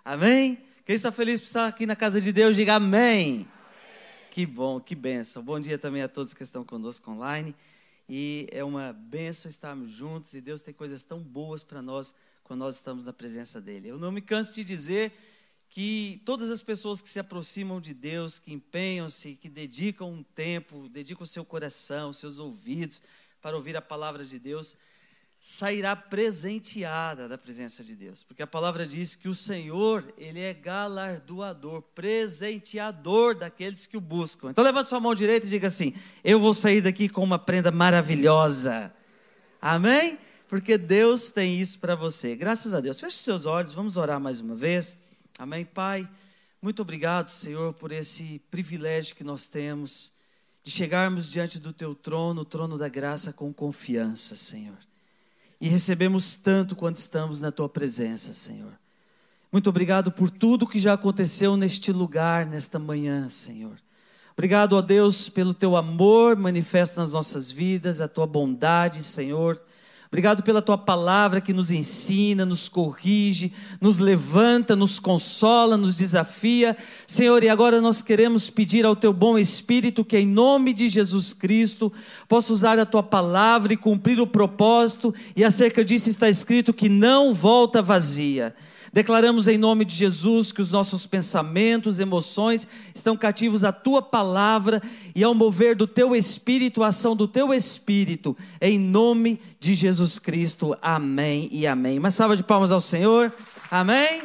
Amém? Quem está feliz por estar aqui na casa de Deus, diga amém. Que bom, que bênção. Bom dia também a todos que estão conosco online. E é uma bênção estarmos juntos, e Deus tem coisas tão boas para nós quando nós estamos na presença dEle. Eu não me canso de dizer que todas as pessoas que se aproximam de Deus, que empenham-se, que dedicam um tempo, dedicam o seu coração, os seus ouvidos para ouvir a palavra de Deus, sairá presenteada da presença de Deus. Porque a palavra diz que o Senhor, Ele é galardoador, presenteador daqueles que o buscam. Então levante sua mão direita e diga assim: eu vou sair daqui com uma prenda maravilhosa. Amém? Porque Deus tem isso para você. Graças a Deus. Feche os seus olhos, vamos orar mais uma vez. Amém, Pai? Muito obrigado, Senhor, por esse privilégio que nós temos de chegarmos diante do Teu trono, o trono da graça, com confiança, Senhor. E recebemos tanto quando estamos na Tua presença, Senhor. Muito obrigado por tudo que já aconteceu neste lugar, nesta manhã, Senhor. Obrigado, ó Deus, pelo Teu amor manifesto nas nossas vidas, a Tua bondade, Senhor. Obrigado pela Tua palavra que nos ensina, nos corrige, nos levanta, nos consola, nos desafia. Senhor, e agora nós queremos pedir ao Teu bom Espírito que em nome de Jesus Cristo possa usar a Tua palavra e cumprir o propósito, e acerca disso está escrito que não volta vazia. Declaramos em nome de Jesus que os nossos pensamentos, emoções estão cativos à Tua palavra e ao mover do Teu Espírito, a ação do Teu Espírito, em nome de Jesus Cristo. Amém e amém. Uma salva de palmas ao Senhor. Amém.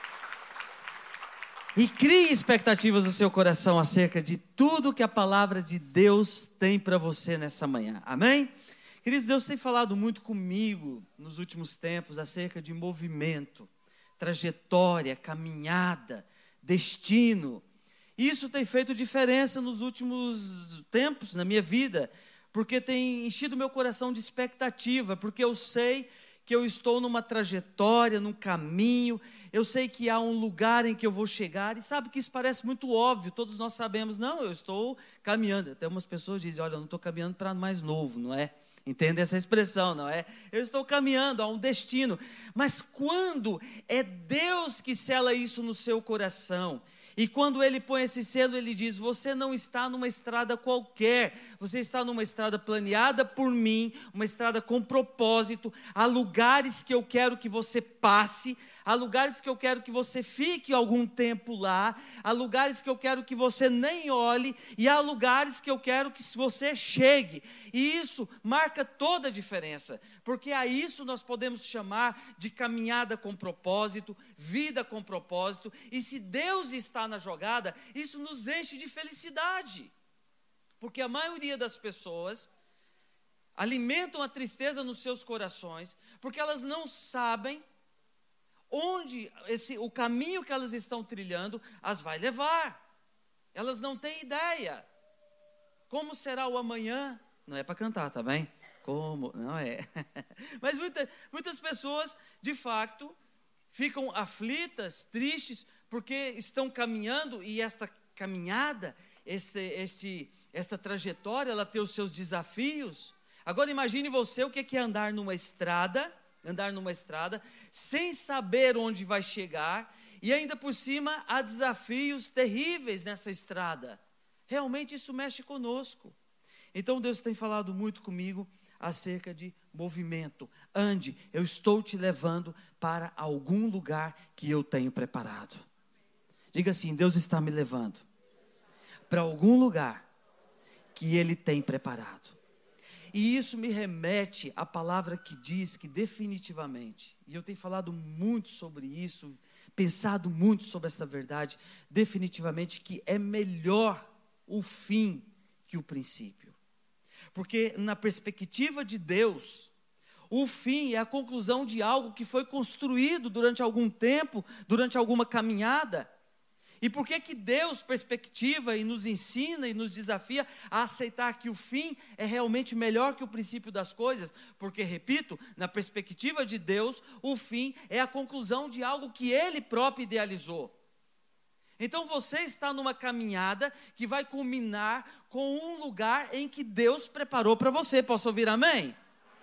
E crie expectativas no seu coração acerca de tudo que a palavra de Deus tem para você nessa manhã. Amém? Queridos, Deus tem falado muito comigo nos últimos tempos acerca de movimento, trajetória, caminhada, destino. Isso tem feito diferença nos últimos tempos na minha vida, porque tem enchido meu coração de expectativa, porque eu sei que eu estou numa trajetória, num caminho, eu sei que há um lugar em que eu vou chegar, e sabe que isso parece muito óbvio, todos nós sabemos, não, eu estou caminhando. Até umas pessoas dizem, olha, eu não estou caminhando para mais novo, não é? Entende essa expressão, não é? Eu estou caminhando a um destino. Mas quando é Deus que sela isso no seu coração, e quando Ele põe esse selo, Ele diz, você não está numa estrada qualquer, você está numa estrada planeada por mim, uma estrada com propósito, há lugares que eu quero que você passe, há lugares que eu quero que você fique algum tempo lá, há lugares que eu quero que você nem olhe, e há lugares que eu quero que você chegue, e isso marca toda a diferença, porque a isso nós podemos chamar de caminhada com propósito, vida com propósito, e se Deus está na jogada, isso nos enche de felicidade, porque a maioria das pessoas alimentam a tristeza nos seus corações, porque elas não sabem onde o caminho que elas estão trilhando as vai levar. Elas não têm ideia. Como será o amanhã? Não é para cantar, tá bem? Como? Não é. Mas muitas pessoas, de fato, ficam aflitas, tristes, porque estão caminhando, e esta caminhada, esta trajetória, ela tem os seus desafios. Agora imagine você o que é andar numa estrada, sem saber onde vai chegar, e ainda por cima há desafios terríveis nessa estrada. Realmente isso mexe conosco. Então Deus tem falado muito comigo acerca de movimento. Ande, eu estou te levando para algum lugar que eu tenho preparado. Diga assim, Deus está me levando para algum lugar que Ele tem preparado. E isso me remete à palavra que diz que definitivamente, e eu tenho falado muito sobre isso, pensado muito sobre essa verdade, definitivamente que é melhor o fim que o princípio. Porque na perspectiva de Deus, o fim é a conclusão de algo que foi construído durante algum tempo, durante alguma caminhada. E por que Deus perspectiva e nos ensina e nos desafia a aceitar que o fim é realmente melhor que o princípio das coisas? Porque, repito, na perspectiva de Deus, o fim é a conclusão de algo que Ele próprio idealizou. Então você está numa caminhada que vai culminar com um lugar em que Deus preparou para você. Posso ouvir amém?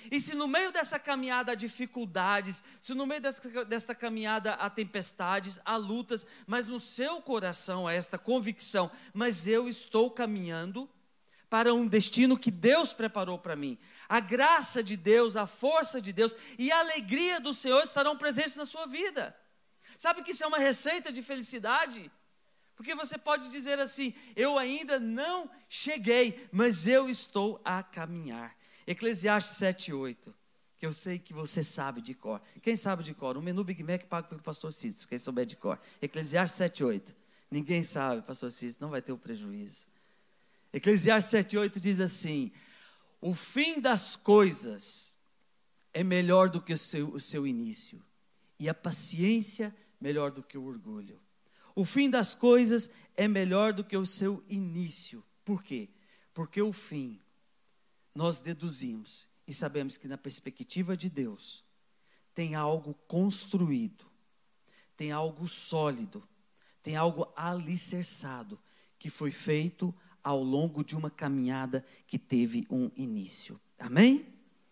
E se no meio dessa caminhada há dificuldades, se no meio desta caminhada há tempestades, há lutas, mas no seu coração há esta convicção, mas eu estou caminhando para um destino que Deus preparou para mim. A graça de Deus, a força de Deus e a alegria do Senhor estarão presentes na sua vida. Sabe que isso é uma receita de felicidade? Porque você pode dizer assim, eu ainda não cheguei, mas eu estou a caminhar. Eclesiastes 7:8, que eu sei que você sabe de cor. Quem sabe de cor? Um menu Big Mac pago pelo pastor Cício, quem souber de cor. Eclesiastes 7:8. Ninguém sabe, pastor Cício, não vai ter o prejuízo. Eclesiastes 7:8 diz assim, o fim das coisas é melhor do que o seu início, e a paciência melhor do que o orgulho. O fim das coisas é melhor do que o seu início. Por quê? Porque o fim, nós deduzimos e sabemos que na perspectiva de Deus, tem algo construído, tem algo sólido, tem algo alicerçado, que foi feito ao longo de uma caminhada que teve um início. Amém?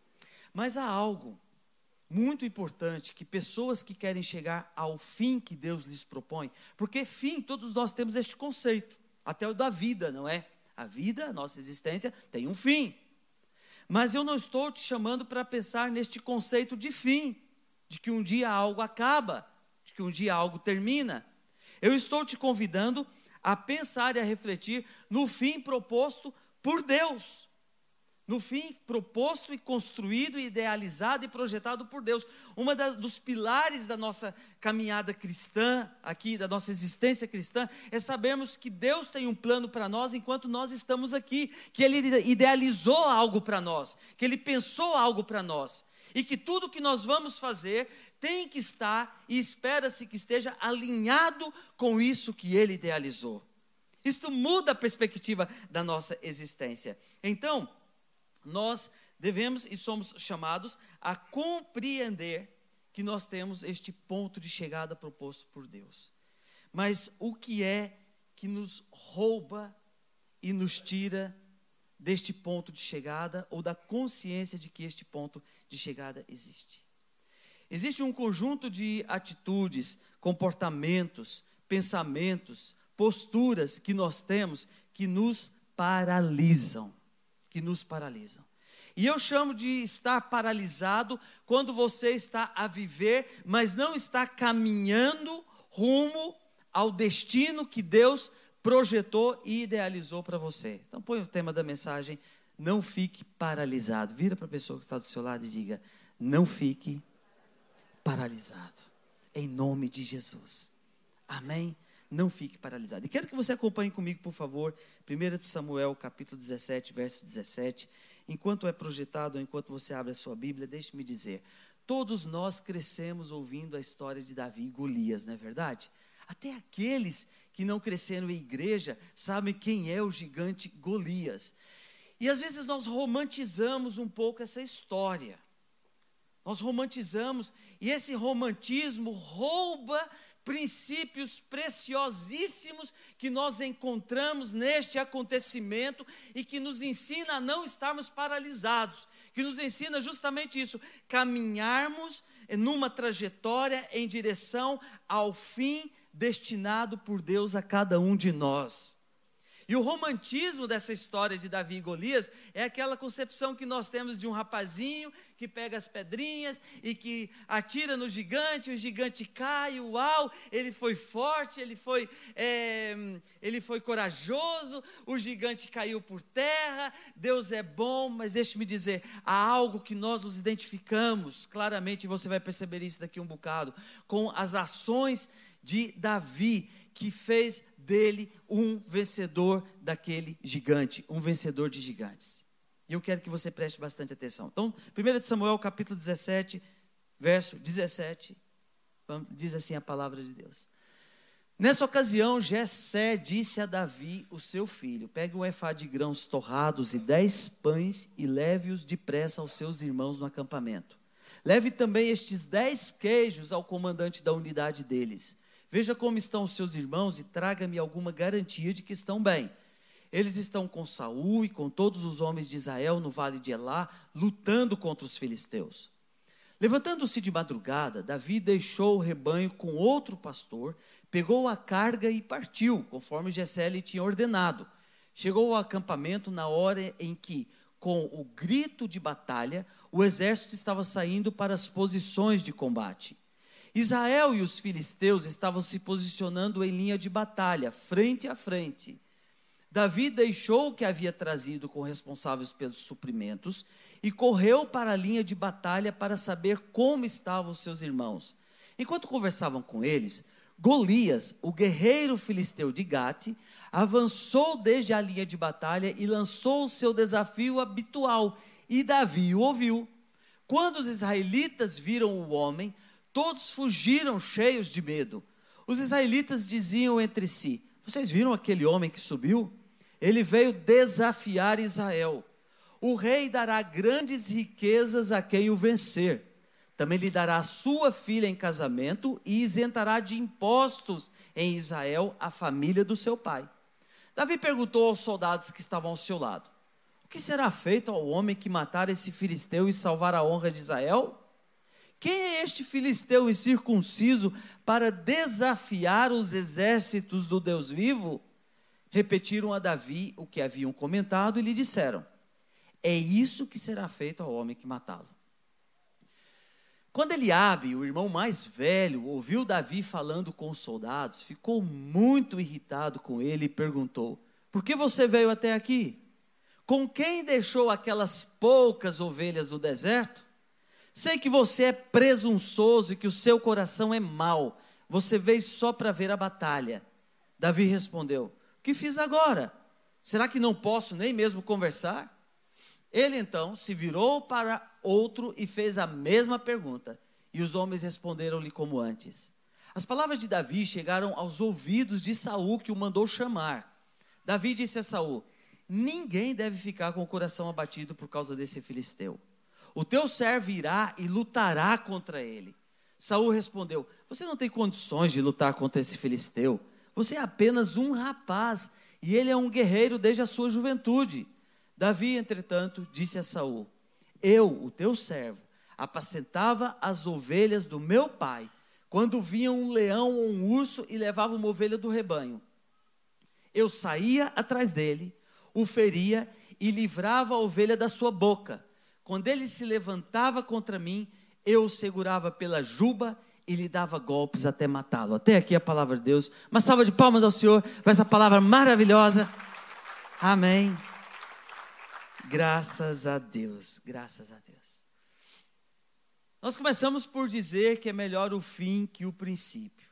Mas há algo muito importante, que pessoas que querem chegar ao fim que Deus lhes propõe, porque fim, todos nós temos este conceito, até o da vida, não é? A vida, a nossa existência, tem um fim. Mas eu não estou te chamando para pensar neste conceito de fim, de que um dia algo acaba, de que um dia algo termina. Eu estou te convidando a pensar e a refletir no fim proposto por Deus. No fim proposto e construído, idealizado e projetado por Deus. Dos pilares da nossa caminhada cristã, aqui da nossa existência cristã, é sabermos que Deus tem um plano para nós enquanto nós estamos aqui, que Ele idealizou algo para nós, que Ele pensou algo para nós, e que tudo que nós vamos fazer tem que estar, e espera-se que esteja alinhado com isso que Ele idealizou. Isto muda a perspectiva da nossa existência. Então, nós devemos e somos chamados a compreender que nós temos este ponto de chegada proposto por Deus. Mas o que é que nos rouba e nos tira deste ponto de chegada ou da consciência de que este ponto de chegada existe? Existe um conjunto de atitudes, comportamentos, pensamentos, posturas que nós temos que nos paralisam. E eu chamo de estar paralisado quando você está a viver, mas não está caminhando rumo ao destino que Deus projetou e idealizou para você. Então põe o tema da mensagem, não fique paralisado. Vira para a pessoa que está do seu lado e diga, não fique paralisado. Em nome de Jesus. Amém? Não fique paralisado. E quero que você acompanhe comigo, por favor, 1 Samuel, capítulo 17, verso 17. Enquanto é projetado, enquanto você abre a sua Bíblia, deixe-me dizer, todos nós crescemos ouvindo a história de Davi e Golias, não é verdade? Até aqueles que não cresceram em igreja sabem quem é o gigante Golias. E às vezes nós romantizamos um pouco essa história. Nós romantizamos, e esse romantismo rouba princípios preciosíssimos que nós encontramos neste acontecimento e que nos ensina a não estarmos paralisados, que nos ensina justamente isso, caminharmos numa trajetória em direção ao fim destinado por Deus a cada um de nós. E o romantismo dessa história de Davi e Golias é aquela concepção que nós temos de um rapazinho que pega as pedrinhas e que atira no gigante, o gigante cai, uau, ele foi forte, ele foi corajoso, o gigante caiu por terra, Deus é bom, mas deixe-me dizer, há algo que nós nos identificamos claramente, e você vai perceber isso daqui um bocado, com as ações de Davi, que fez dele um vencedor daquele gigante, um vencedor de gigantes. E eu quero que você preste bastante atenção. Então, 1 Samuel, capítulo 17, verso 17, diz assim a palavra de Deus. Nessa ocasião, Jessé disse a Davi, o seu filho, pegue um efá de grãos torrados e 10 pães e leve-os depressa aos seus irmãos no acampamento. Leve também estes 10 queijos ao comandante da unidade deles. Veja como estão os seus irmãos e traga-me alguma garantia de que estão bem. Eles estão com Saul e com todos os homens de Israel no vale de Elá, lutando contra os filisteus. Levantando-se de madrugada, Davi deixou o rebanho com outro pastor, pegou a carga e partiu, conforme Jessé lhe tinha ordenado. Chegou ao acampamento na hora em que, com o grito de batalha, o exército estava saindo para as posições de combate. Israel e os filisteus estavam se posicionando em linha de batalha, frente a frente. Davi deixou o que havia trazido com responsáveis pelos suprimentos e correu para a linha de batalha para saber como estavam os seus irmãos. Enquanto conversavam com eles, Golias, o guerreiro filisteu de Gate, avançou desde a linha de batalha e lançou o seu desafio habitual, e Davi o ouviu. Quando os israelitas viram o homem, todos fugiram cheios de medo. Os israelitas diziam entre si: vocês viram aquele homem que subiu? Ele veio desafiar Israel. O rei dará grandes riquezas a quem o vencer. Também lhe dará a sua filha em casamento e isentará de impostos em Israel a família do seu pai. Davi perguntou aos soldados que estavam ao seu lado: o que será feito ao homem que matar esse filisteu e salvar a honra de Israel? Quem é este filisteu incircunciso para desafiar os exércitos do Deus vivo? Repetiram a Davi o que haviam comentado e lhe disseram: é isso que será feito ao homem que matá-lo. Quando Eliabe, o irmão mais velho, ouviu Davi falando com os soldados, ficou muito irritado com ele e perguntou: por que você veio até aqui? Com quem deixou aquelas poucas ovelhas no deserto? Sei que você é presunçoso e que o seu coração é mau. Você veio só para ver a batalha. Davi respondeu: o que fiz agora? Será que não posso nem mesmo conversar? Ele então se virou para outro e fez a mesma pergunta. E os homens responderam-lhe como antes. As palavras de Davi chegaram aos ouvidos de Saul, que o mandou chamar. Davi disse a Saul: ninguém deve ficar com o coração abatido por causa desse filisteu. O teu servo irá e lutará contra ele. Saul respondeu: você não tem condições de lutar contra esse filisteu. Você é apenas um rapaz, e ele é um guerreiro desde a sua juventude. Davi, entretanto, disse a Saul: eu, o teu servo, apacentava as ovelhas do meu pai, quando vinha um leão ou um urso e levava uma ovelha do rebanho. Eu saía atrás dele, o feria e livrava a ovelha da sua boca. Quando ele se levantava contra mim, eu o segurava pela juba e lhe dava golpes até matá-lo. Até aqui a palavra de Deus. Uma salva de palmas ao Senhor por essa palavra maravilhosa. Amém. Graças a Deus, graças a Deus. Nós começamos por dizer que é melhor o fim que o princípio.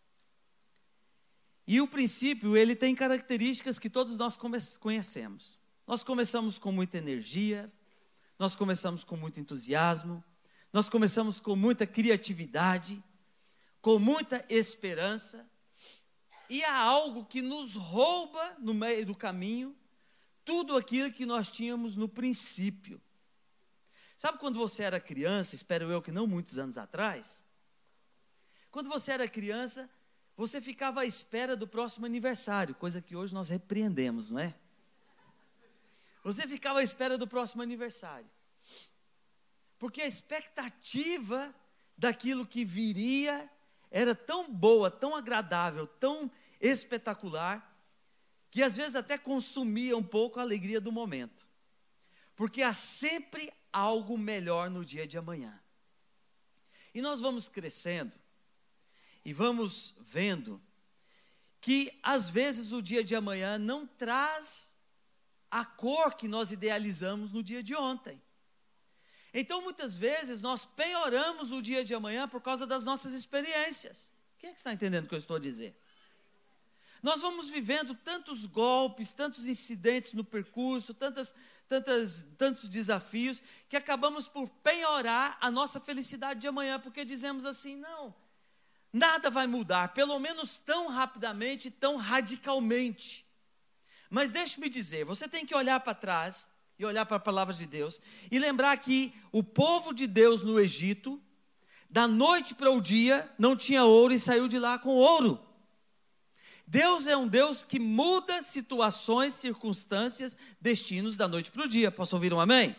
E o princípio, ele tem características que todos nós conhecemos. Nós começamos com muita energia, nós começamos com muito entusiasmo, nós começamos com muita criatividade, com muita esperança, e há algo que nos rouba no meio do caminho tudo aquilo que nós tínhamos no princípio. Sabe quando você era criança, espero eu que não muitos anos atrás, quando você era criança, você ficava à espera do próximo aniversário, coisa que hoje nós repreendemos, não é? Você ficava à espera do próximo aniversário, porque a expectativa daquilo que viria era tão boa, tão agradável, tão espetacular, que às vezes até consumia um pouco a alegria do momento, porque há sempre algo melhor no dia de amanhã. E nós vamos crescendo, e vamos vendo, que às vezes o dia de amanhã não traz a cor que nós idealizamos no dia de ontem. Então muitas vezes nós penhoramos o dia de amanhã por causa das nossas experiências. Quem é que está entendendo o que eu estou a dizer? Nós vamos vivendo tantos golpes, tantos incidentes no percurso, tantos desafios, que acabamos por penhorar a nossa felicidade de amanhã, porque dizemos assim: não, nada vai mudar, pelo menos tão rapidamente, tão radicalmente. Mas deixe-me dizer, você tem que olhar para trás, e olhar para a palavra de Deus, e lembrar que o povo de Deus no Egito, da noite para o dia, não tinha ouro e saiu de lá com ouro. Deus é um Deus que muda situações, circunstâncias, destinos da noite para o dia. Posso ouvir um amém?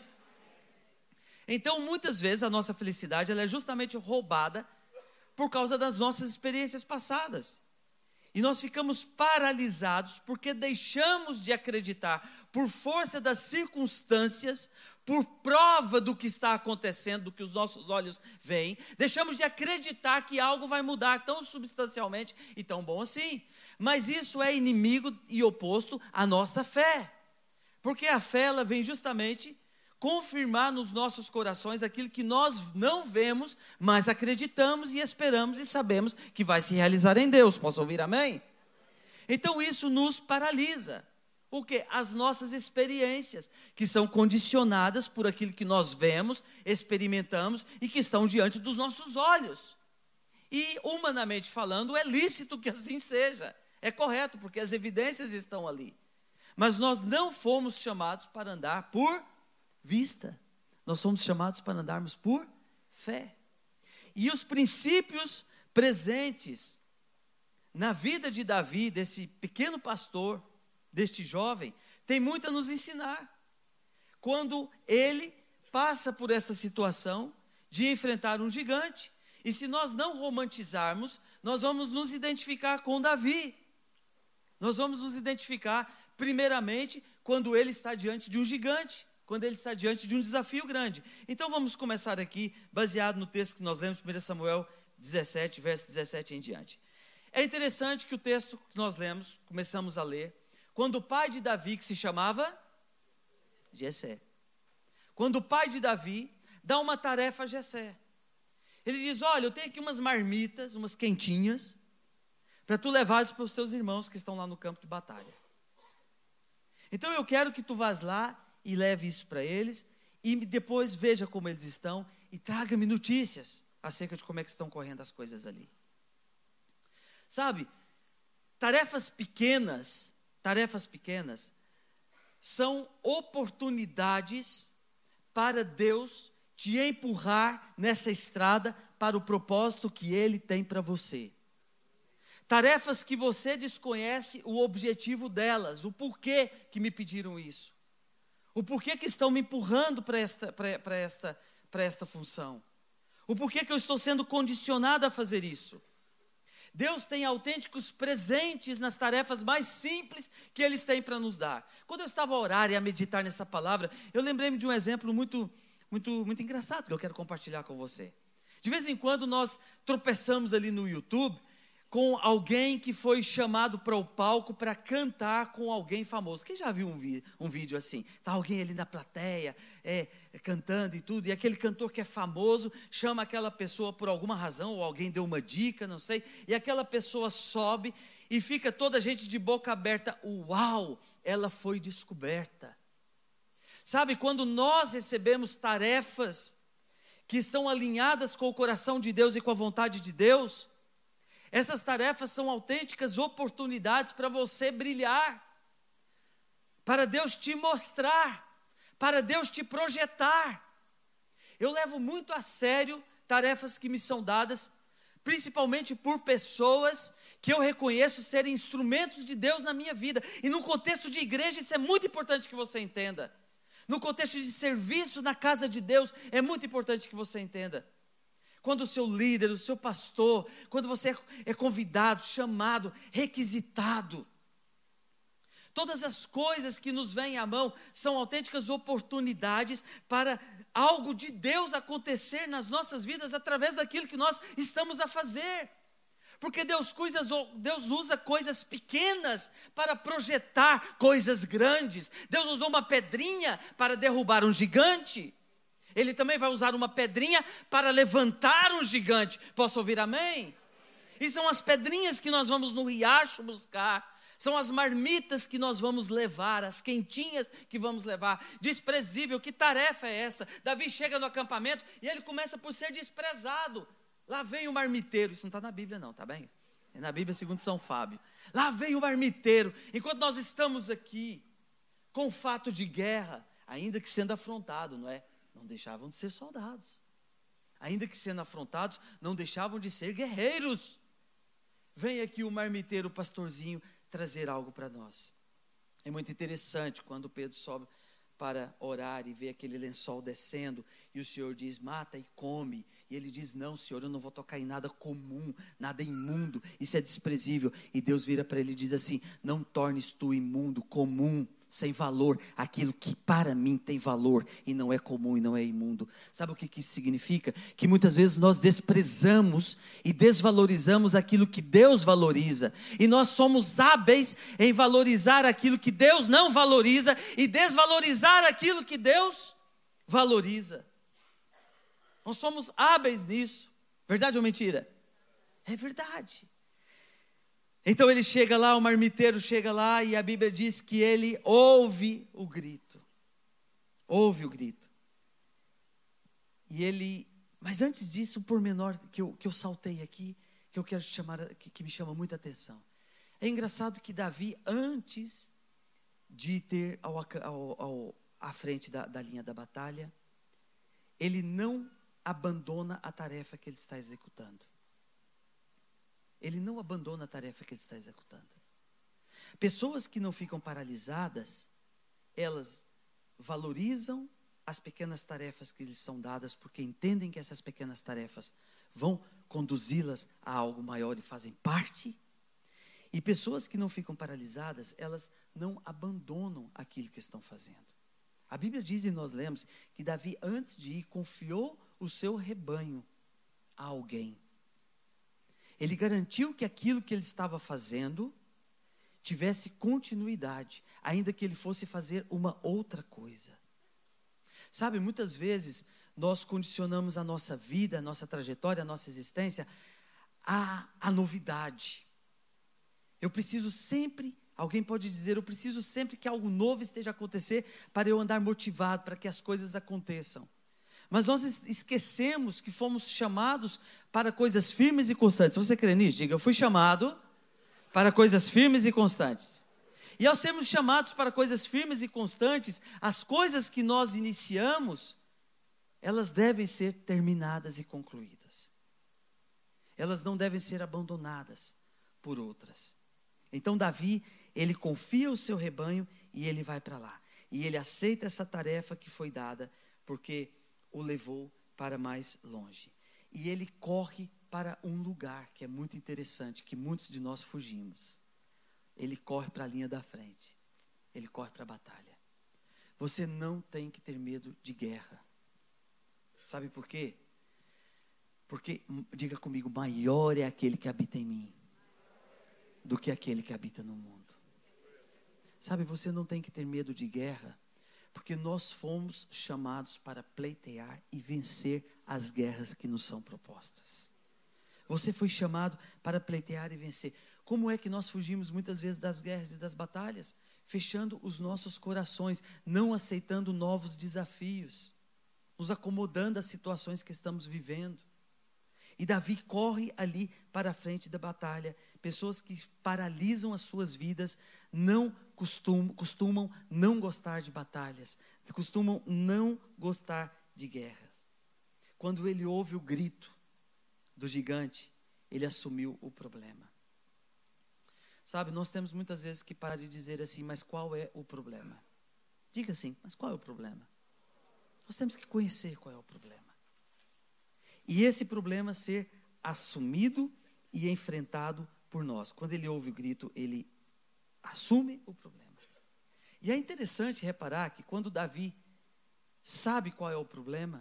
Então, muitas vezes, a nossa felicidade ela é justamente roubada por causa das nossas experiências passadas. E nós ficamos paralisados porque deixamos de acreditar, por força das circunstâncias, por prova do que está acontecendo, do que os nossos olhos veem, deixamos de acreditar que algo vai mudar tão substancialmente e tão bom assim. Mas isso é inimigo e oposto à nossa fé. Porque a fé ela vem justamente confirmar nos nossos corações aquilo que nós não vemos, mas acreditamos e esperamos e sabemos que vai se realizar em Deus. Posso ouvir amém? Então isso nos paralisa. Por quê? As nossas experiências, que são condicionadas por aquilo que nós vemos, experimentamos e que estão diante dos nossos olhos. E, humanamente falando, é lícito que assim seja. É correto, porque as evidências estão ali. Mas nós não fomos chamados para andar por vista. Nós somos chamados para andarmos por fé. E os princípios presentes na vida de Davi, desse pequeno pastor, deste jovem, tem muito a nos ensinar. Quando ele passa por essa situação de enfrentar um gigante, e se nós não romantizarmos, nós vamos nos identificar com Davi. Nós vamos nos identificar, primeiramente, quando ele está diante de um gigante, quando ele está diante de um desafio grande. Então vamos começar aqui, baseado no texto que nós lemos, 1 Samuel 17, verso 17 em diante. É interessante que o texto que nós lemos, começamos a ler, quando o pai de Davi, que se chamava Jessé, quando o pai de Davi dá uma tarefa a Jessé, ele diz: olha, eu tenho aqui umas marmitas, umas quentinhas, para tu levares para os teus irmãos que estão lá no campo de batalha. Então eu quero que tu vás lá e leve isso para eles, e depois veja como eles estão, e traga-me notícias acerca de como é que estão correndo as coisas ali. Sabe, tarefas pequenas são oportunidades para Deus te empurrar nessa estrada para o propósito que Ele tem para você. Tarefas que você desconhece o objetivo delas, o porquê que me pediram isso. O porquê que estão me empurrando para esta função. O porquê que eu estou sendo condicionado a fazer isso. Deus tem autênticos presentes nas tarefas mais simples que Ele tem para nos dar. Quando eu estava a orar e a meditar nessa palavra, eu lembrei-me de um exemplo muito engraçado que eu quero compartilhar com você. De vez em quando nós tropeçamos ali no YouTube com alguém que foi chamado para o palco para cantar com alguém famoso. Quem já viu um vídeo assim? Está alguém ali na plateia, cantando e tudo, e aquele cantor que é famoso chama aquela pessoa por alguma razão, ou alguém deu uma dica, não sei, e aquela pessoa sobe e fica toda a gente de boca aberta. Uau, ela foi descoberta. Sabe, quando nós recebemos tarefas que estão alinhadas com o coração de Deus e com a vontade de Deus, essas tarefas são autênticas oportunidades para você brilhar, para Deus te mostrar, para Deus te projetar. Eu levo muito a sério tarefas que me são dadas, principalmente por pessoas que eu reconheço serem instrumentos de Deus na minha vida. E no contexto de igreja isso é muito importante que você entenda. No contexto de serviço na casa de Deus é muito importante que você entenda. Quando o seu líder, o seu pastor, quando você é convidado, chamado, requisitado. Todas as coisas que nos vêm à mão são autênticas oportunidades para algo de Deus acontecer nas nossas vidas através daquilo que nós estamos a fazer. Porque Deus usa coisas pequenas para projetar coisas grandes. Deus usou uma pedrinha para derrubar um gigante. Ele também vai usar uma pedrinha para levantar um gigante. Posso ouvir amém? E são as pedrinhas que nós vamos no riacho buscar. São as marmitas que nós vamos levar, as quentinhas que vamos levar. Desprezível, que tarefa é essa? Davi chega no acampamento e ele começa por ser desprezado. Lá vem o marmiteiro. Isso não está na Bíblia não, tá bem? É na Bíblia segundo São Fábio. Lá vem o marmiteiro. Enquanto nós estamos aqui com fato de guerra, ainda que sendo afrontado, não é? Não deixavam de ser soldados. Ainda que sendo afrontados, não deixavam de ser guerreiros. vem aqui o marmiteiro, o pastorzinho, trazer algo para nós. É muito interessante quando Pedro sobe para orar e vê aquele lençol descendo, e o Senhor diz, mata e come, e ele diz, não Senhor, eu não vou tocar em nada comum, nada imundo, isso é desprezível, e Deus vira para ele e diz assim, não tornes tu imundo, comum, sem valor, aquilo que para mim tem valor, e não é comum e não é imundo. Sabe o que isso significa? Que muitas vezes nós desprezamos e desvalorizamos aquilo que Deus valoriza, e nós somos hábeis em valorizar aquilo que Deus não valoriza, e desvalorizar aquilo que Deus valoriza. Nós somos hábeis nisso, verdade ou mentira? É verdade. Então ele chega lá, o marmiteiro chega lá, e a Bíblia diz que ele ouve o grito. Ouve o grito. E ele, mas antes disso, um pormenor que eu saltei aqui, que eu quero chamar, que me chama muita atenção. É engraçado que Davi, antes de ter à frente da linha da batalha, ele não abandona a tarefa que ele está executando. Ele não abandona a tarefa que ele está executando. Pessoas que não ficam paralisadas, elas valorizam as pequenas tarefas que lhes são dadas, porque entendem que essas pequenas tarefas vão conduzi-las a algo maior e fazem parte. E pessoas que não ficam paralisadas, elas não abandonam aquilo que estão fazendo. A Bíblia diz, e nós lemos, que Davi, antes de ir, confiou o seu rebanho a alguém. Ele garantiu que aquilo que ele estava fazendo tivesse continuidade, ainda que ele fosse fazer uma outra coisa. Sabe, muitas vezes nós condicionamos a nossa vida, a nossa trajetória, a nossa existência à novidade. Eu preciso sempre, alguém pode dizer, eu preciso sempre que algo novo esteja a acontecer para eu andar motivado, para que as coisas aconteçam. Mas nós esquecemos que fomos chamados para coisas firmes e constantes. Você crê nisso? Diga, eu fui chamado para coisas firmes e constantes. E ao sermos chamados para coisas firmes e constantes, as coisas que nós iniciamos, elas devem ser terminadas e concluídas. Elas não devem ser abandonadas por outras. Então Davi, ele confia o seu rebanho e ele vai para lá. E ele aceita essa tarefa que foi dada, porque o levou para mais longe. E ele corre para um lugar que é muito interessante, que muitos de nós fugimos. Ele corre para a linha da frente. Ele corre para a batalha. Você não tem que ter medo de guerra. Sabe por quê? Porque, diga comigo, maior é aquele que habita em mim do que aquele que habita no mundo. Sabe, você não tem que ter medo de guerra, porque nós fomos chamados para pleitear e vencer as guerras que nos são propostas. Você foi chamado para pleitear e vencer. Como é que nós fugimos muitas vezes das guerras e das batalhas? Fechando os nossos corações, não aceitando novos desafios, nos acomodando às situações que estamos vivendo. E Davi corre ali para a frente da batalha. Pessoas que paralisam as suas vidas não costumam não gostar de batalhas, costumam não gostar de guerras. Quando ele ouve o grito do gigante, ele assumiu o problema. Sabe, nós temos muitas vezes que parar de dizer assim, mas qual é o problema? Diga assim, mas qual é o problema? Nós temos que conhecer qual é o problema. E esse problema ser assumido e enfrentado por nós. Quando ele ouve o grito, ele assume o problema. E é interessante reparar que quando Davi sabe qual é o problema,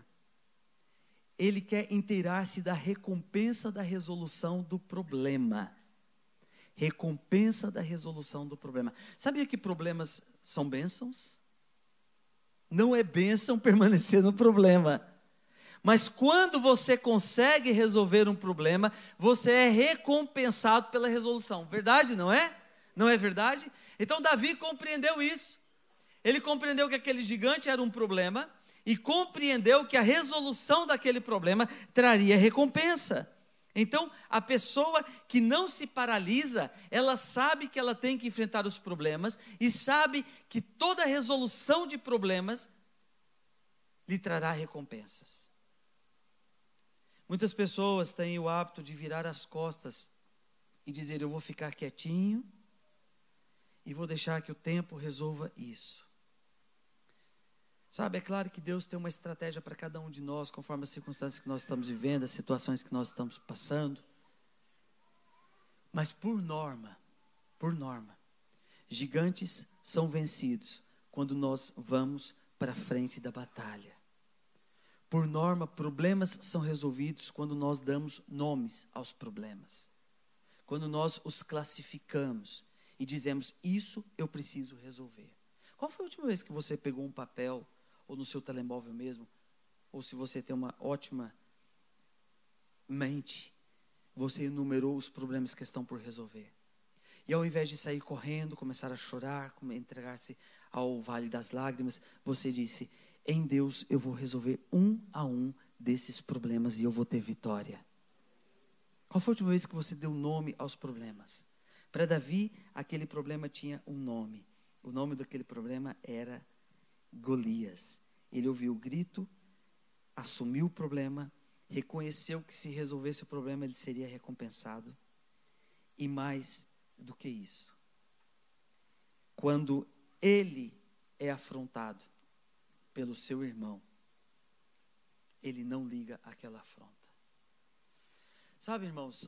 ele quer inteirar-se da recompensa da resolução do problema. Recompensa da resolução do problema. Sabia que problemas são bênçãos? Não é bênção permanecer no problema. Mas quando você consegue resolver um problema, você é recompensado pela resolução. Verdade, não é? Não é verdade? Então Davi compreendeu isso. Ele compreendeu que aquele gigante era um problema e compreendeu que a resolução daquele problema traria recompensa. Então, a pessoa que não se paralisa, ela sabe que ela tem que enfrentar os problemas e sabe que toda resolução de problemas lhe trará recompensas. Muitas pessoas têm o hábito de virar as costas e dizer: eu vou ficar quietinho e vou deixar que o tempo resolva isso. Sabe, é claro que Deus tem uma estratégia para cada um de nós, conforme as circunstâncias que nós estamos vivendo, as situações que nós estamos passando. Mas por norma, gigantes são vencidos quando nós vamos para a frente da batalha. Por norma, problemas são resolvidos quando nós damos nomes aos problemas. Quando nós os classificamos e dizemos: isso eu preciso resolver. Qual foi a última vez que você pegou um papel, ou no seu telemóvel mesmo, ou se você tem uma ótima mente, você enumerou os problemas que estão por resolver? E ao invés de sair correndo, começar a chorar, entregar-se ao vale das lágrimas, você disse: em Deus eu vou resolver um a um desses problemas e eu vou ter vitória. Qual foi a última vez que você deu nome aos problemas? Para Davi, aquele problema tinha um nome. O nome daquele problema era Golias. Ele ouviu o grito, assumiu o problema, reconheceu que se resolvesse o problema ele seria recompensado. E mais do que isso, quando ele é afrontado pelo seu irmão, ele não liga àquela afronta. Sabe, irmãos,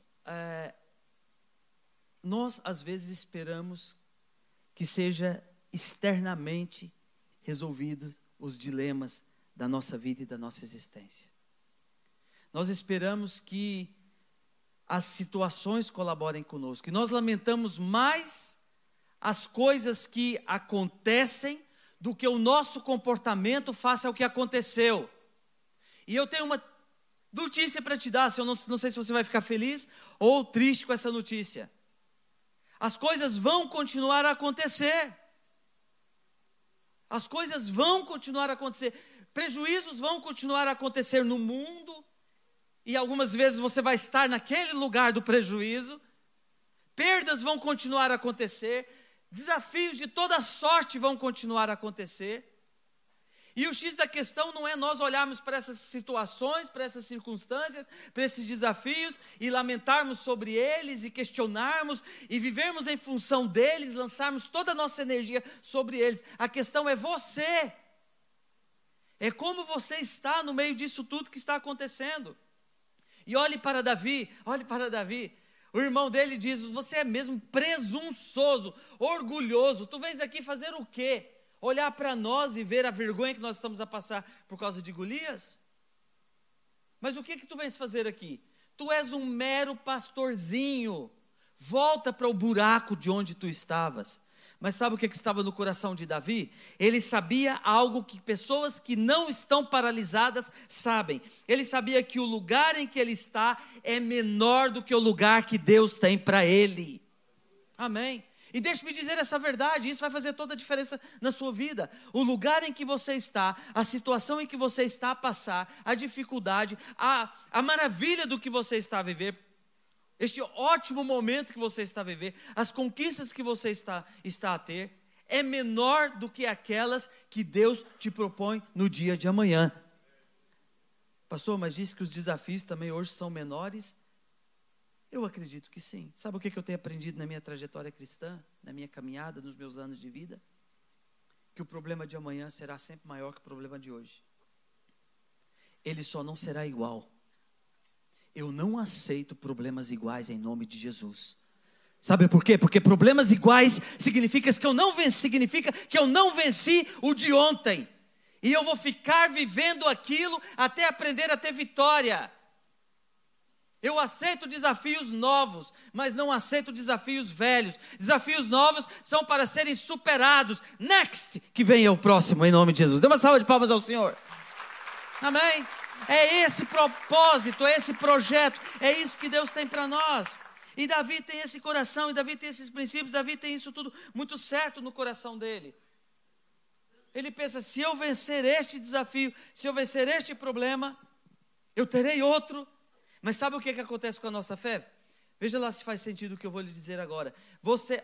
nós às vezes esperamos que seja externamente resolvidos os dilemas da nossa vida e da nossa existência. Nós esperamos que as situações colaborem conosco, e nós lamentamos mais as coisas que acontecem do que o nosso comportamento face ao que aconteceu. E eu tenho uma notícia para te dar, eu não sei se você vai ficar feliz ou triste com essa notícia. As coisas vão continuar a acontecer. As coisas vão continuar a acontecer. Prejuízos vão continuar a acontecer no mundo. E algumas vezes você vai estar naquele lugar do prejuízo. Perdas vão continuar a acontecer. Desafios de toda sorte vão continuar a acontecer. E o X da questão não é nós olharmos para essas situações, para essas circunstâncias, para esses desafios e lamentarmos sobre eles e questionarmos e vivermos em função deles, lançarmos toda a nossa energia sobre eles. A questão é você. É como você está no meio disso tudo que está acontecendo. E olhe para Davi. O irmão dele diz: você é mesmo presunçoso, orgulhoso. Tu vens aqui fazer o quê? Olhar para nós e ver a vergonha que nós estamos a passar por causa de Golias? Mas o que tu vens fazer aqui? Tu és um mero pastorzinho. Volta para o buraco de onde tu estavas. Mas sabe o que estava no coração de Davi? Ele sabia algo que pessoas que não estão paralisadas sabem. Ele sabia que o lugar em que ele está é menor do que o lugar que Deus tem para ele. Amém? E deixe-me dizer essa verdade, isso vai fazer toda a diferença na sua vida. O lugar em que você está, a situação em que você está a passar, a dificuldade, a maravilha do que você está a viver, este ótimo momento que você está a viver, as conquistas que você está a ter, é menor do que aquelas que Deus te propõe no dia de amanhã. Pastor, mas disse que os desafios também hoje são menores? Eu acredito que sim. Sabe o que eu tenho aprendido na minha trajetória cristã, na minha caminhada, nos meus anos de vida? Que o problema de amanhã será sempre maior que o problema de hoje. Ele só não será igual. Eu não aceito problemas iguais em nome de Jesus. Sabe por quê? Porque problemas iguais significa que eu não venci o de ontem. E eu vou ficar vivendo aquilo até aprender a ter vitória. Eu aceito desafios novos, mas não aceito desafios velhos. Desafios novos são para serem superados. Next, que venha o próximo, em nome de Jesus. Dê uma salva de palmas ao Senhor. Amém? É esse propósito, é esse projeto, é isso que Deus tem para nós. E Davi tem esse coração, e Davi tem esses princípios, Davi tem isso tudo muito certo no coração dele. Ele pensa: se eu vencer este desafio, se eu vencer este problema, eu terei outro. Mas sabe o que acontece com a nossa fé? Veja lá se faz sentido o que eu vou lhe dizer agora. Você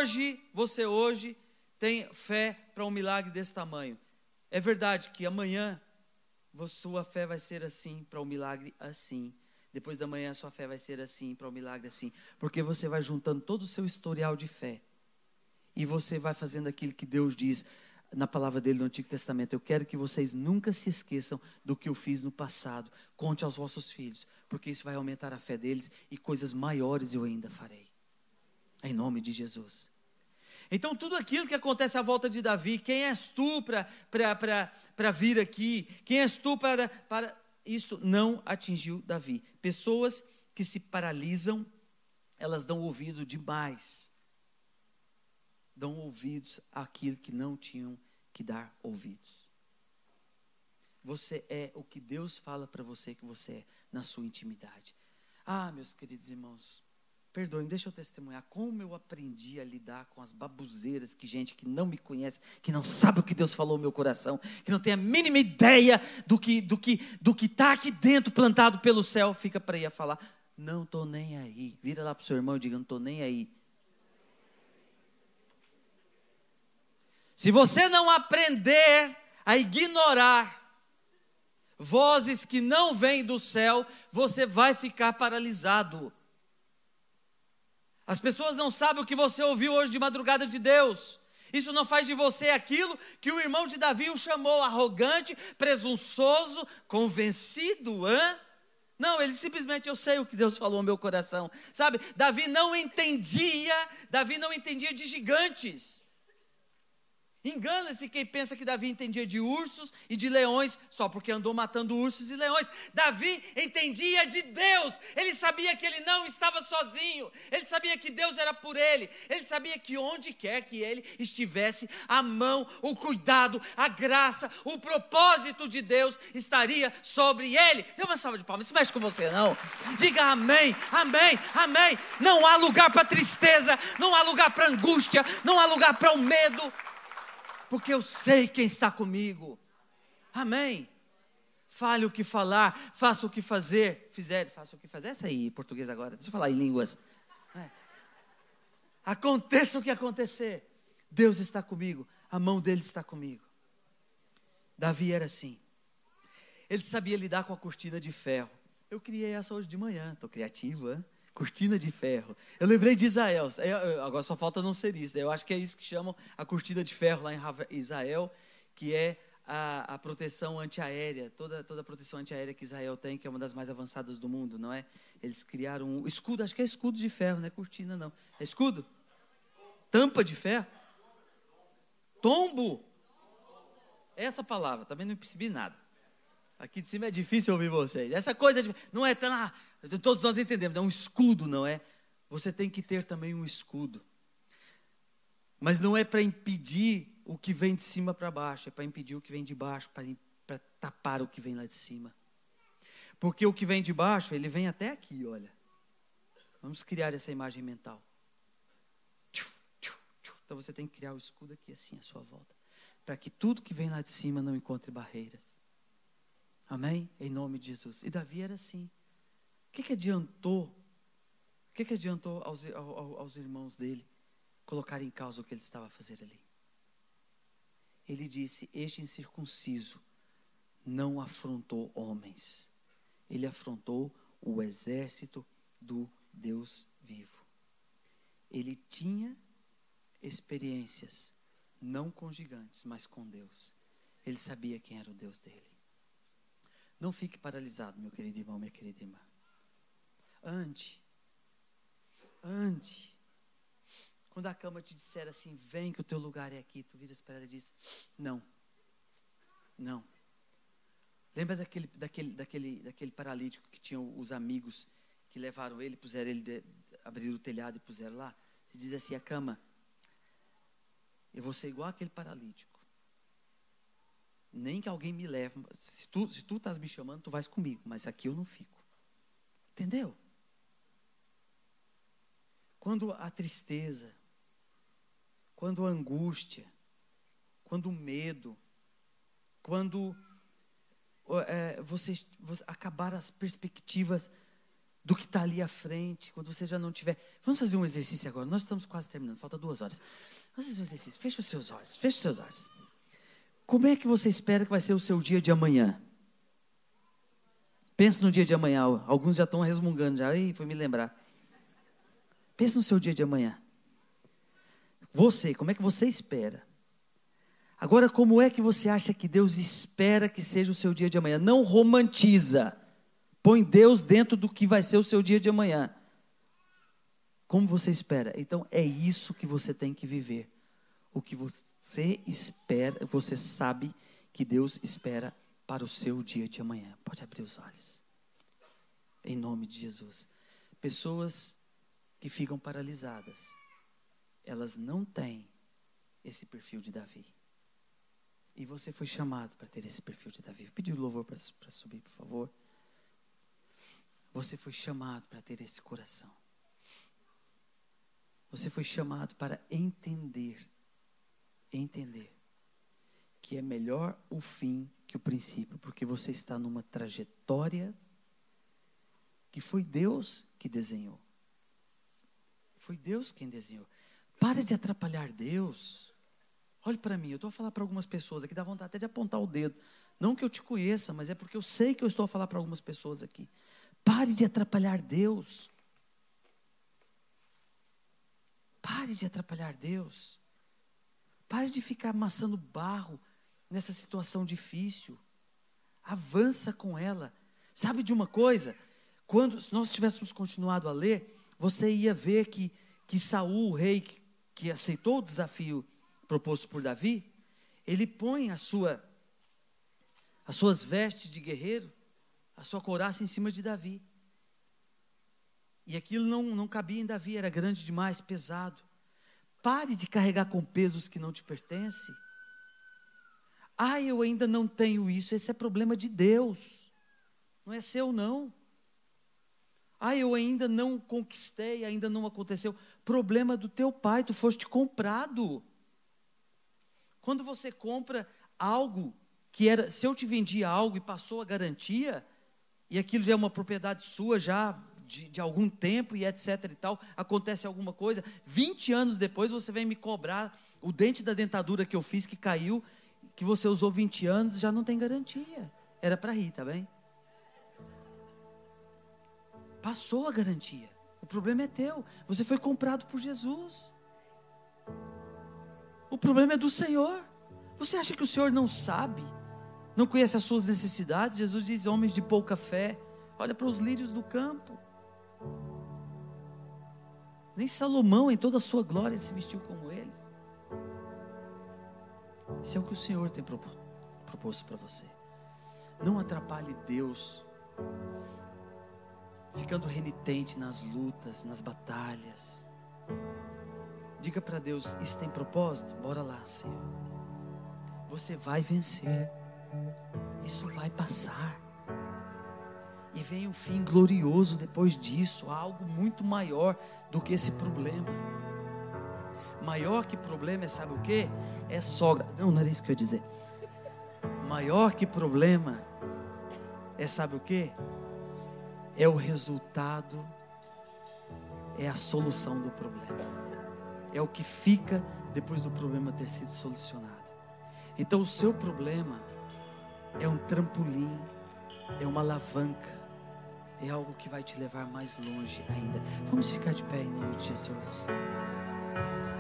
hoje tem fé para um milagre desse tamanho. É verdade que amanhã sua fé vai ser assim, para um milagre assim. Depois da manhã a sua fé vai ser assim, para o milagre assim. Porque você vai juntando todo o seu historial de fé. E você vai fazendo aquilo que Deus diz na palavra dele no Antigo Testamento. Eu quero que vocês nunca se esqueçam do que eu fiz no passado. Conte aos vossos filhos, porque isso vai aumentar a fé deles e coisas maiores eu ainda farei. Em nome de Jesus. Então tudo aquilo que acontece à volta de Davi, quem és tu para vir aqui? Quem és tu para... Isso não atingiu Davi. Pessoas que se paralisam, elas dão ouvido demais. Dão ouvidos àquilo que não tinham que dar ouvidos. Você é o que Deus fala para você que você é na sua intimidade. Ah, meus queridos irmãos, perdoem, deixa eu testemunhar como eu aprendi a lidar com as babuzeiras que gente que não me conhece, que não sabe o que Deus falou no meu coração, que não tem a mínima ideia do que está aqui dentro plantado pelo céu, fica para ir a falar, não estou nem aí. Vira lá para o seu irmão e diga, não estou nem aí. Se você não aprender a ignorar vozes que não vêm do céu, você vai ficar paralisado. As pessoas não sabem o que você ouviu hoje de madrugada de Deus. Isso não faz de você aquilo que o irmão de Davi o chamou, arrogante, presunçoso, convencido, Não, ele simplesmente, eu sei o que Deus falou no meu coração. Sabe, Davi não entendia de gigantes. Engana-se quem pensa que Davi entendia de ursos e de leões, só porque andou matando ursos e leões. Davi entendia de Deus, ele sabia que ele não estava sozinho, ele sabia que Deus era por ele, ele sabia que onde quer que ele estivesse, a mão, o cuidado, a graça, o propósito de Deus estaria sobre ele. Dê uma salva de palmas, isso mexe com você não? Diga amém, amém, amém. Não há lugar para tristeza, não há lugar para angústia, não há lugar para o medo. Porque eu sei quem está comigo. Amém. Fale o que falar, faça o que fazer. Faça o que fazer. Essa aí em português agora. Deixa eu falar em línguas. Aconteça o que acontecer. Deus está comigo. A mão dele está comigo. Davi era assim. Ele sabia lidar com a cortina de ferro. Eu criei essa hoje de manhã. Estou criativo, Cortina de ferro. Eu lembrei de Israel. Agora só falta não ser isso. Eu acho que é isso que chamam a cortina de ferro lá em Israel, que é a proteção antiaérea. Toda a proteção antiaérea que Israel tem, que é uma das mais avançadas do mundo, não é? Eles criaram um escudo, acho que é escudo de ferro, não é cortina não. É escudo? Tampa de ferro? Tombo? Essa palavra, também não percebi nada. Aqui de cima é difícil ouvir vocês. Essa coisa não é tão... todos nós entendemos, é um escudo, não é? Você tem que ter também um escudo. Mas não é para impedir o que vem de cima para baixo, é para impedir o que vem de baixo, para tapar o que vem lá de cima. Porque o que vem de baixo, ele vem até aqui, olha. Vamos criar essa imagem mental. Então você tem que criar o escudo aqui assim à sua volta, para que tudo que vem lá de cima não encontre barreiras. Amém? Em nome de Jesus. E Davi era assim. O que adiantou? O que adiantou aos irmãos dele colocar em causa o que ele estava a fazer ali? Ele disse, este incircunciso não afrontou homens. Ele afrontou o exército do Deus vivo. Ele tinha experiências, não com gigantes, mas com Deus. Ele sabia quem era o Deus dele. Não fique paralisado, meu querido irmão, minha querida irmã. Ande. Quando a cama te disser assim, vem que o teu lugar é aqui, tu viras para ela e diz, não. Lembra daquele paralítico que tinha os amigos que levaram ele, puseram ele, abriram o telhado e puseram lá? Você diz assim, a cama, eu vou ser igual aquele paralítico. Nem que alguém me leve. Se tu estás me chamando, tu vais comigo. Mas aqui eu não fico. Entendeu? Quando a tristeza, quando a angústia, quando o medo, quando você acabar as perspectivas do que está ali à frente, quando você já não tiver... Vamos fazer um exercício agora. Nós estamos quase terminando. Falta 2 horas. Vamos fazer um exercício. Fecha os seus olhos. Como é que você espera que vai ser o seu dia de amanhã? Pensa no dia de amanhã. Alguns já estão resmungando já. Ih, foi me lembrar. Pensa no seu dia de amanhã. Você, como é que você espera? Agora, como é que você acha que Deus espera que seja o seu dia de amanhã? Não romantiza. Põe Deus dentro do que vai ser o seu dia de amanhã. Como você espera? Então, é isso que você tem que viver. O que você espera, você sabe que Deus espera para o seu dia de amanhã. Pode abrir os olhos. Em nome de Jesus. Pessoas que ficam paralisadas, elas não têm esse perfil de Davi. E você foi chamado para ter esse perfil de Davi. Pedi o louvor para subir, por favor. Você foi chamado para ter esse coração. Você foi chamado para entender que é melhor o fim que o princípio, porque você está numa trajetória que foi Deus que desenhou. Foi Deus quem desenhou. Para de atrapalhar Deus. Olhe para mim, eu estou a falar para algumas pessoas aqui, dá vontade até de apontar o dedo. Não que eu te conheça, mas é porque eu sei que eu estou a falar para algumas pessoas aqui. Pare de atrapalhar Deus. Pare de atrapalhar Deus. Pare de ficar amassando barro nessa situação difícil. Avança com ela. Sabe de uma coisa? Quando nós tivéssemos continuado a ler, você ia ver que Saul, o rei que aceitou o desafio proposto por Davi, ele põe as suas vestes de guerreiro, a sua couraça em cima de Davi. E aquilo não cabia em Davi, era grande demais, pesado. Pare de carregar com pesos que não te pertencem. Eu ainda não tenho isso, esse é problema de Deus. Não é seu não. Eu ainda não conquistei, ainda não aconteceu. Problema do teu pai, tu foste comprado. Quando você compra algo que era, se eu te vendi algo e passou a garantia, e aquilo já é uma propriedade sua já de algum tempo e etc e tal, acontece alguma coisa, 20 anos depois você vem me cobrar o dente da dentadura que eu fiz, que caiu, que você usou 20 anos, já não tem garantia. Era para rir, tá bem? Passou a garantia. O problema é teu. Você foi comprado por Jesus. O problema é do Senhor. Você acha que o Senhor não sabe? Não conhece as suas necessidades? Jesus diz, homens de pouca fé, olha para os lírios do campo. Nem Salomão em toda a sua glória se vestiu como eles. Isso é o que o Senhor tem proposto para você. Não atrapalhe Deus ficando renitente nas lutas, nas batalhas. Diga para Deus, isso tem propósito? Bora lá, Senhor. Você vai vencer. Isso vai passar. E vem um fim glorioso depois disso. Algo muito maior do que esse problema. Maior que problema é, sabe o quê? É sogra. Não era isso que eu ia dizer. Maior que problema é, sabe o quê? É o resultado, é a solução do problema. É o que fica depois do problema ter sido solucionado. Então o seu problema é um trampolim, é uma alavanca, é algo que vai te levar mais longe ainda. Vamos ficar de pé em nome de Jesus.